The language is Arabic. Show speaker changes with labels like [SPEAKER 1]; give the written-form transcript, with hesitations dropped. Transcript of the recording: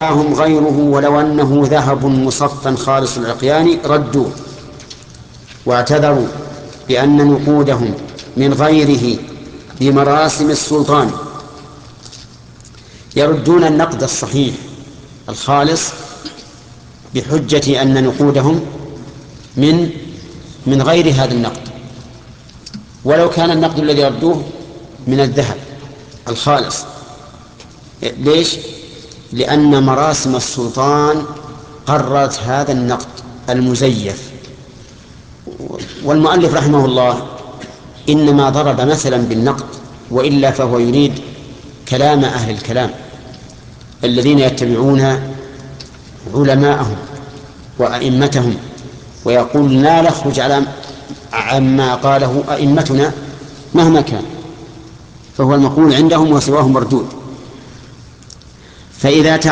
[SPEAKER 1] هم غيره ولو أنه ذهب مصفا خالص العقيان ردوه، واعتذروا بأن نقودهم من غيره بمراسم السلطان. يردون النقد الصحيح الخالص بحجة أن نقودهم من غير هذا النقد، ولو كان النقد الذي ردوه من الذهب الخالص. ليش؟ لأن مراسم السلطان قررت هذا النقد المزيف. والمؤلف رحمه الله إنما ضرب مثلا بالنقد، وإلا فهو يريد كلام أهل الكلام الذين يتبعون علماءهم وأئمتهم، ويقول لا نخرج على عما قاله أئمتنا مهما كان، فهو المقول عندهم وسواه مردود. فإذا